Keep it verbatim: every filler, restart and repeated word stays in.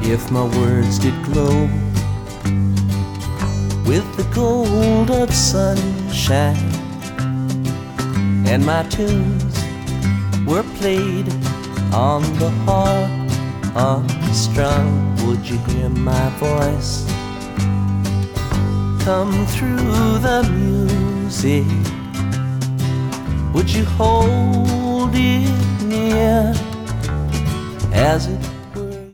if my words did glow with the gold of sunshine, and my tunes were played on the harp unstrung, would you hear my voice come through the music? Would you hold it near as it